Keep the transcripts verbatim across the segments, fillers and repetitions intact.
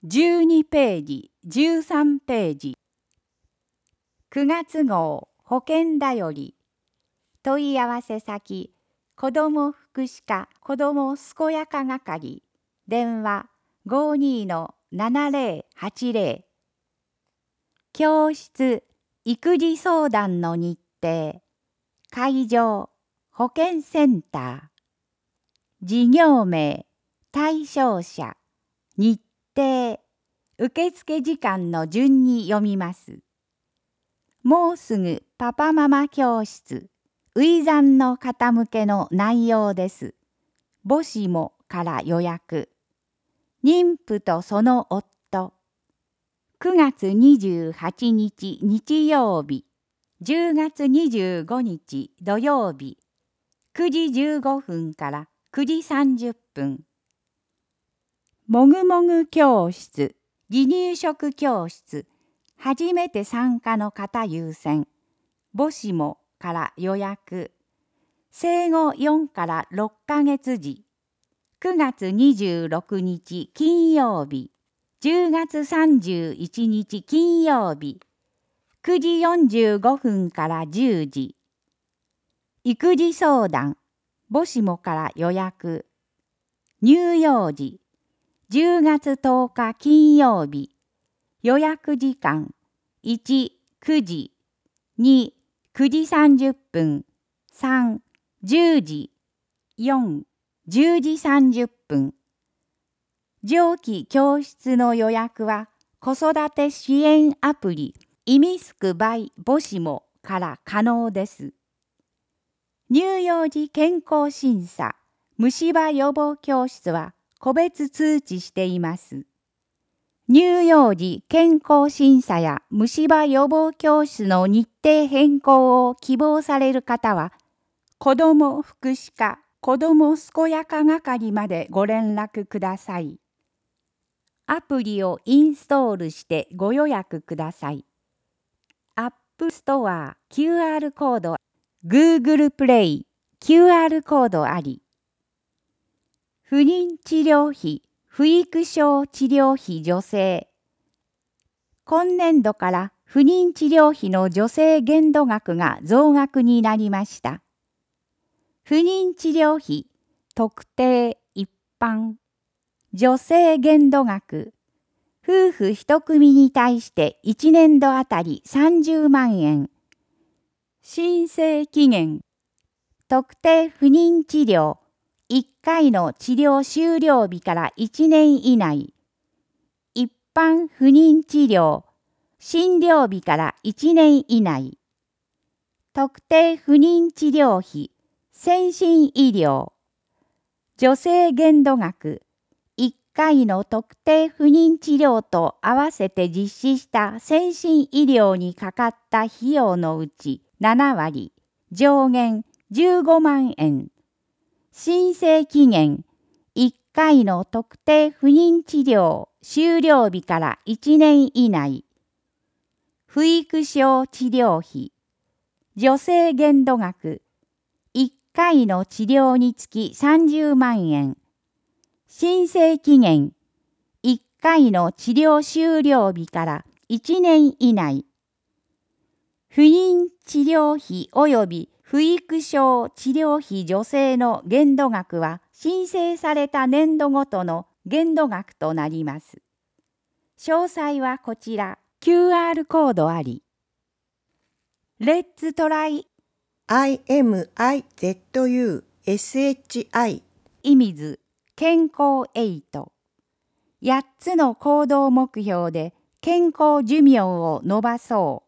じゅうにページ、じゅうさんページ。くがつ号保健だより。問い合わせ先、子ども福祉課子ども健やか係。電話 ごーにーのななぜろはちぜろ。教室、育児相談の日程。会場、保健センター。事業名、対象者。日程。受付時間の順に読みます。もうすぐパパママ教室、初産の方向けの内容です。母子もから予約。妊婦とその夫。くがつにじゅうはちにち日曜日、じゅうがつにじゅうごにち土曜日、くじじゅうごふんからくじさんじゅっぷん。もぐもぐ教室、離乳食教室、初めて参加の方優先。母子もから予約。生後よんからろっかげつ時。くがつにじゅうろくにち金曜日。じゅうがつさんじゅういちにち金曜日。くじよんじゅうごふんからじゅうじ。育児相談。母子もから予約。乳幼児。じゅうがつとおか金曜日。予約時間いち、くじ、に、くじさんじゅっぷん、さん、じゅうじ、よん、じゅうじさんじゅっぷん。上記教室の予約は子育て支援アプリイミスク by 母子もから可能です。乳幼児健康審査、虫歯予防教室は個別通知しています。乳幼児健康審査や虫歯予防教室の日程変更を希望される方は、子ども福祉課子ども健やか係までご連絡ください。アプリをインストールしてご予約ください。アップストア キューアール コード、Google プレイ キューアール コードあり。不妊治療費、不育症治療費助成。今年度から不妊治療費の助成限度額が増額になりました。不妊治療費、特定一般、助成限度額、夫婦一組に対していちねんどあたりさんじゅうまんえん。申請期限、特定不妊治療、いっかいの治療終了日からいちねん以内。一般不妊治療、診療日からいちねん以内。特定不妊治療費、先進医療。助成限度額、いっかいの特定不妊治療と合わせて実施した先進医療にかかった費用のうちななわり、上限じゅうごまんえん。申請期限、いっかいの特定不妊治療終了日からいちねん以内。不育症治療費、助成限度額、いっかいの治療につきさんじゅうまんえん。申請期限、いっかいの治療終了日からいちねん以内。不妊治療費及び不育症治療費助成の限度額は申請された年度ごとの限度額となります。詳細はこちら、キューアール コードあり。レッツトライアイエムアイゼットユーエスエイチアイ意味図健康エイト。やっつの行動目標で健康寿命を伸ばそう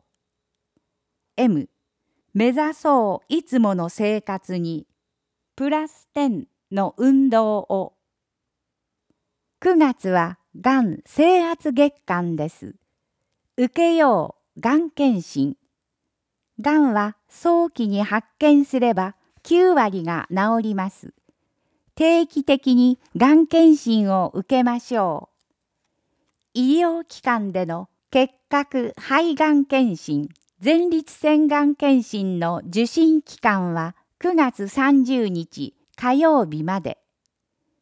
。M、目指そういつもの生活に、プラスじゅうの運動を。くがつはがん征圧月間です。受けようがん検診。がんは早期に発見すればきゅうわりが治ります。定期的にがん検診を受けましょう。医療機関での結核肺がん検診、前立腺がん検診の受診期間はくがつさんじゅうにち火曜日まで。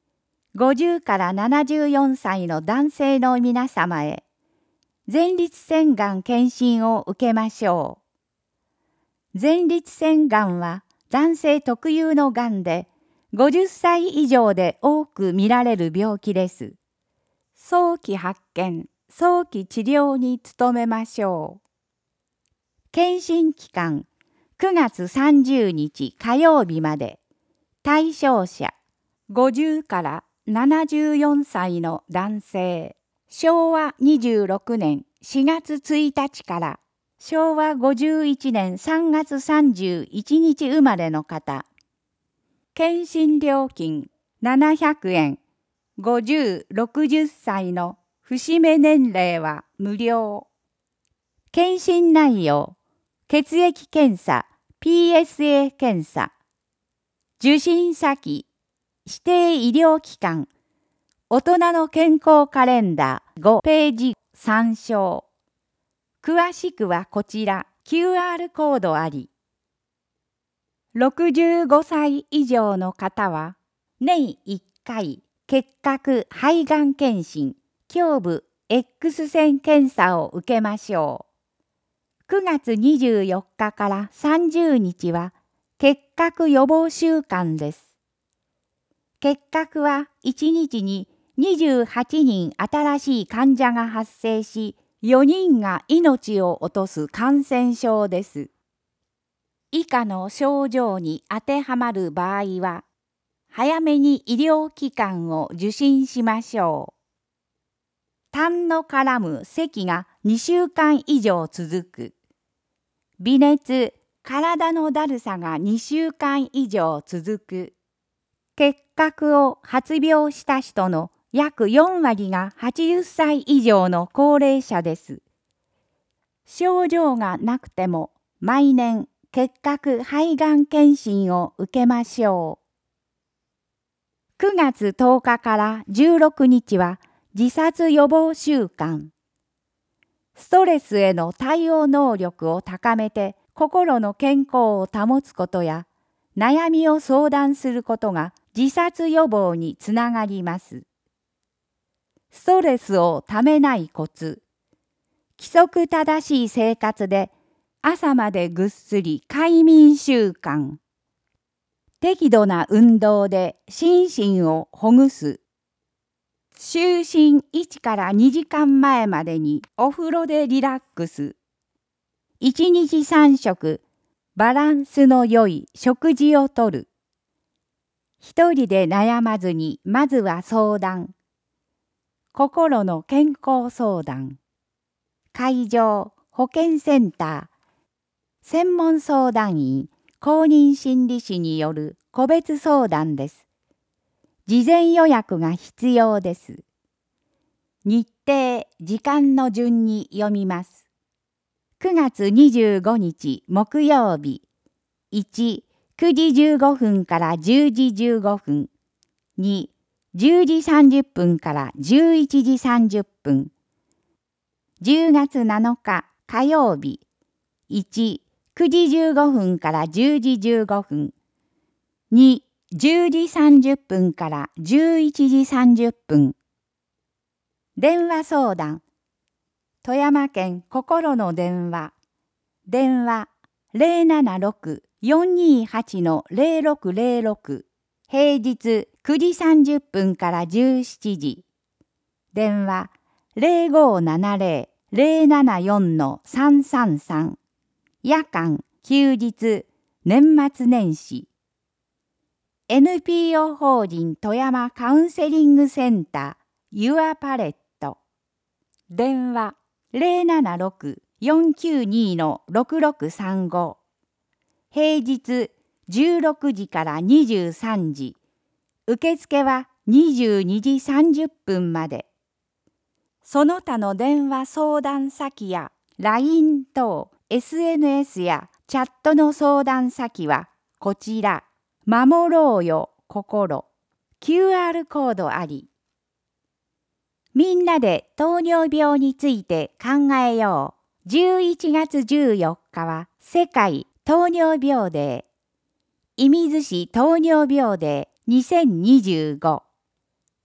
ごじゅうからななじゅうよんさいの男性の皆様へ、前立腺がん検診を受けましょう。前立腺がんは男性特有のがんで、ごじゅっさい以上で多く見られる病気です。早期発見、早期治療に努めましょう。検診期間、くがつさんじゅうにち火曜日まで。対象者、ごじゅうからななじゅうよんさいの男性。しょうわにじゅうろくねんしがつついたちからしょうわごじゅういちねんさんがつさんじゅういちにち生まれの方。検診料金ななひゃくえん。ごじゅう、ろくじゅっさいの節目年齢は無料。検診内容、血液検査、ピーエスエー 検査。受診先、指定医療機関、大人の健康カレンダーごページ参照。詳しくはこちら キューアール コードあり。ろくじゅうごさい以上の方は、年いっかい結核肺がん検診、胸部 X 線検査を受けましょう。くがつにじゅうよっかからさんじゅうにちは結核予防週間です。結核はいちにちににじゅうはちにん新しい患者が発生し、よにんが命を落とす感染症です。以下の症状に当てはまる場合は、早めに医療機関を受診しましょう。痰の絡む咳がにしゅうかん以上続く。微熱、体のだるさがにしゅうかん以上続く。結核を発病した人の約よんわりがはちじゅっさい以上の高齢者です。症状がなくても毎年結核肺がん検診を受けましょう。くがつとおかからじゅうろくにちは自殺予防週間。ストレスへの対応能力を高めて心の健康を保つことや、悩みを相談することが自殺予防につながります。ストレスをためないコツ。規則正しい生活で朝までぐっすり快眠習慣。適度な運動で心身をほぐす。就寝いちからにじかんまえまでにお風呂でリラックス。いちにちさんしょく、バランスの良い食事をとる。一人で悩まずにまずは相談。心の健康相談。会場、保健センター、専門相談員、公認心理師による個別相談です。事前予約が必要です。日程、時間の順に読みます。くがつにじゅうごにち木曜日。いち、くじじゅうごふんからじゅうじじゅうごふん。に、じゅうじさんじゅっぷんからじゅういちじさんじゅっぷん。じゅうがつなのか火曜日。いち、くじじゅうごふんからじゅうじじゅうごふん。に、じゅうじさんじゅっぷんからじゅういちじさんじゅっぷん。電話相談。富山県心の電話。電話 ゼロななろく よんにはち ゼロろくゼロろく。平日くじさんじゅっぷんからじゅうしちじ。電話 ゼロごななゼロ ゼロななよん さんさんさん。夜間、休日、年末年始。エヌピーオー 法人富山カウンセリングセンター Your Palette。電話 ゼロななろく よんきゅうに ろくろくさんご。平日じゅうろくじからにじゅうさんじ。受付はにじゅうにじさんじゅっぷんまで。その他の電話相談先や ライン 等 エスエヌエス やチャットの相談先はこちら。守ろうよ心。キューアール コードあり。みんなで糖尿病について考えよう。じゅういちがつじゅうよっかは世界糖尿病デー。射水市糖尿病デーにせんにじゅうご。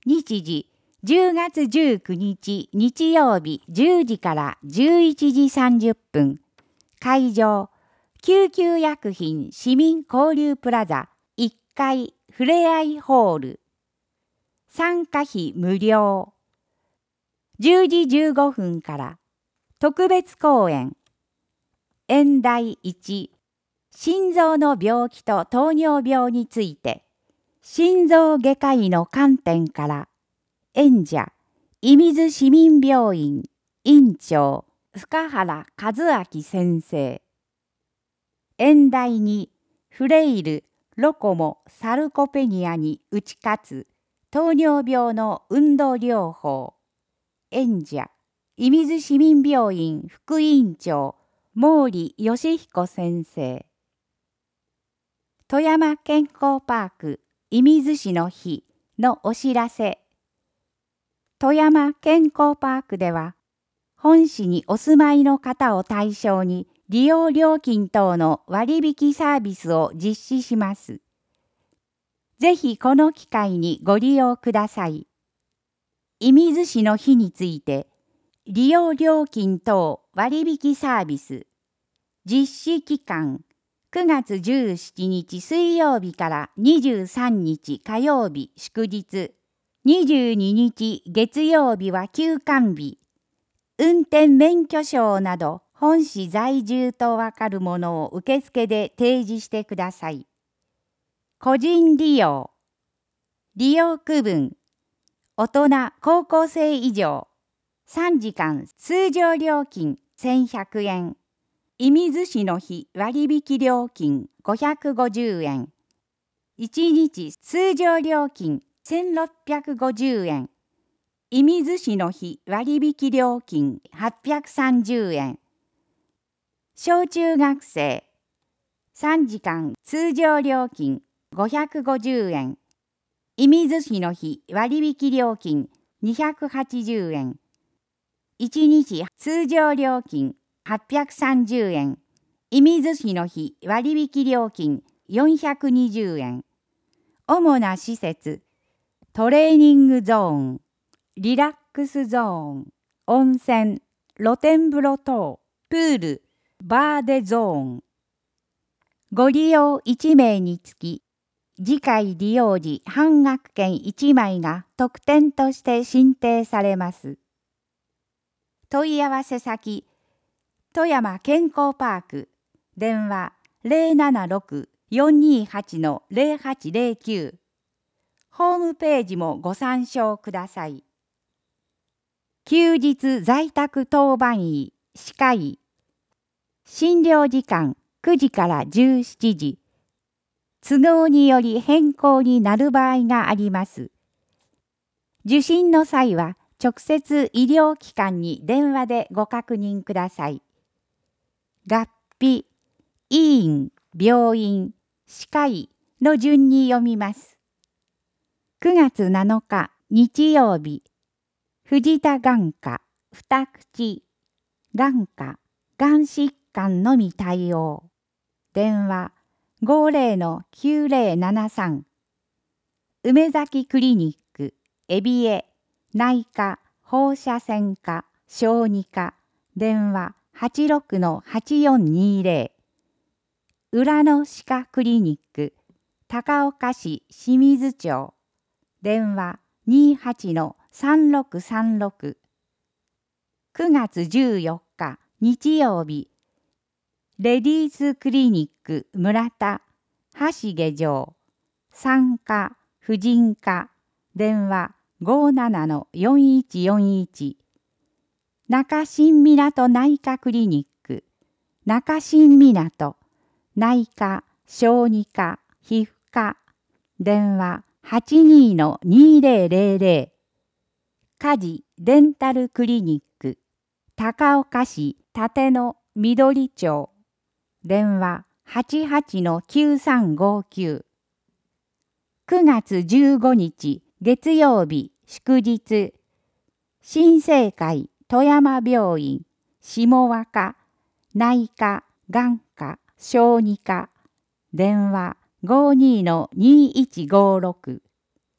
日時じゅうがつじゅうくにち日曜日じゅうじからじゅういちじさんじゅっぷん。会場救急薬品市民交流プラザいっかいふれあいホール。参加費無料。じゅうじじゅうごふんから特別講演。演題いち、心臓の病気と糖尿病について、心臓外科医の観点から、演者、射水市民病院院長深原和明先生。演題にフレイル、ロコモ、サルコペニアに打ち勝つ糖尿病の運動療法。演者、射水市民病院副院長毛利義彦先生。富山健康パーク射水市の日のお知らせ。富山健康パークでは、本市にお住まいの方を対象に利用料金等の割引サービスを実施します。ぜひこの機会にご利用ください。射水市の日について、利用料金等割引サービス。実施期間、くがつじゅうしちにち水曜日からにじゅうさんにち火曜日祝日。にじゅうににち月曜日は休館日。運転免許証など本市在住とわかるものを受付で提示してください。個人利用。利用区分。大人高校生以上。さんじかん通常料金せんひゃくえん。射水市の日割引料金ごひゃくごじゅうえん。いちにち通常料金せんろっぴゃくごじゅうえん。射水市の日割引料金はっぴゃくさんじゅうえん。小中学生さんじかん通常料金ごひゃくごじゅうえん。射水市の日割引料金にひゃくはちじゅうえん。いちにち通常料金はっぴゃくさんじゅうえん。射水市の日割引料金よんひゃくにじゅうえん。主な施設、トレーニングゾーン、リラックスゾーン、温泉、露天風呂等、プール、バーデゾーン。ご利用いちめいにつき、次回利用時半額券いちまいが特典として申請されます。問い合わせ先、富山健康パーク、電話 ゼロななろく よんにはち ゼロはちゼロきゅう。ホームページもご参照ください。休日在宅当番医、歯科医。診療時間くじからじゅうしちじ。都合により変更になる場合があります。受診の際は直接医療機関に電話でご確認ください。合併、医院、病院、歯科医の順に読みます。くがつなのか日曜日、藤田眼科、二口、眼科、眼疾患のみ対応。電話ごゼロのきゅうゼロななさん。梅崎クリニック、エビエ、内科、放射線科、小児科、電話はちろくのはちよんにゼロ。浦野歯科クリニック、高岡市清水町、電話にはちのさんろくさんろく。くがつじゅうよっか日曜日、レディースクリニック村田、橋下城、産科、婦人科、電話ごななのよんいちよんいち。中新港内科クリニック、中新港、内科、小児科、皮膚科、電話はちにのにゼロゼロゼロ。家事デンタルクリニック、高岡市立野緑町、電話はちはちのきゅうさんごきゅう。くがつじゅうごにち月曜日祝日、新生会富山病院、下和科、内科、眼科、小児科、電話ごにのにいちごろく。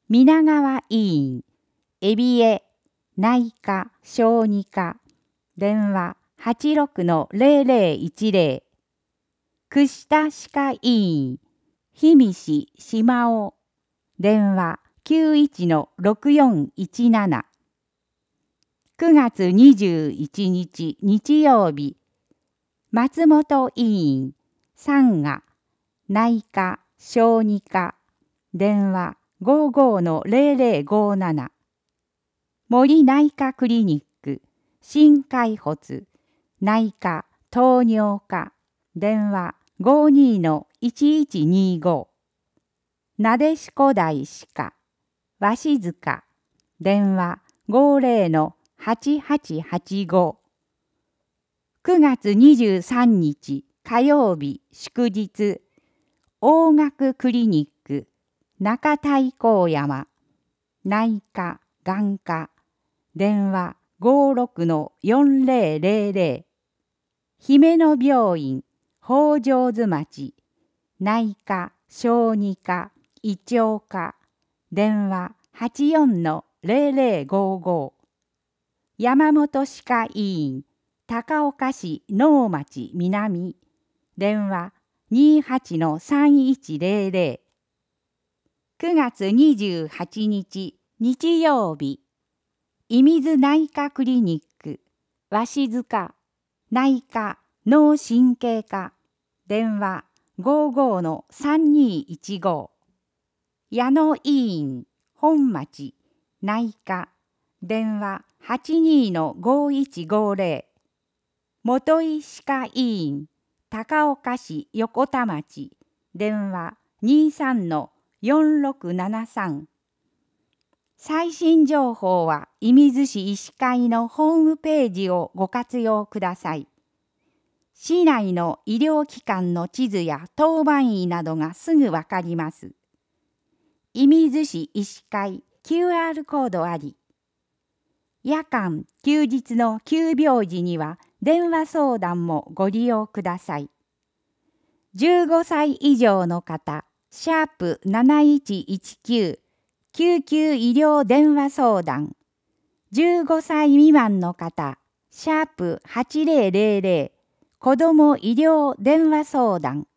皆川医院、エビエ、内科、小児科、電話 はちろくのゼロゼロいちゼロ、串田歯科医院、氷見市島尾、電話 きゅういちのろくよんいちなな。くがつにじゅういちにち日曜日、松本医院、三賀、内科、小児科、電話ごじゅうごのゼロゼロごなな。森内科クリニック、新開発、内科、糖尿科、電話ごじゅうにのいちいちにご。なでしこ大歯科、鷲塚、電話ごじゅうのはちはちはちご。くがつにじゅうさんにち火曜日祝日、大学クリニック、中太閤山、内科、眼科、電話ごじゅうろくのよんゼロゼロゼロ。姫野病院、北条津町、内科、小児科、胃腸科、電話はちよんのゼロゼロごご。山本歯科医院、高岡市能町南、電話にじゅうはちのさんいちゼロゼロ。くがつにじゅうはちにち日曜日、射水内科クリニック、鷲塚、内科、脳神経科、電話ごじゅうごのさんにいちご。矢野医院、本町、内科、電話はちにのごいちごゼロ。元井歯科医院、高岡市横田町、電話にじゅうさんのよんろくななさん。最新情報は射水市医師会のホームページをご活用ください。市内の医療機関の地図や当番医などがすぐわかります。射水市医師会 キューアール コードあり。夜間・休日の急病時には電話相談もご利用ください。じゅうごさい以上の方、シャープなないちいちきゅう、救急医療電話相談。じゅうごさい未満の方、シャープはちゼロゼロゼロ、子ども医療電話相談。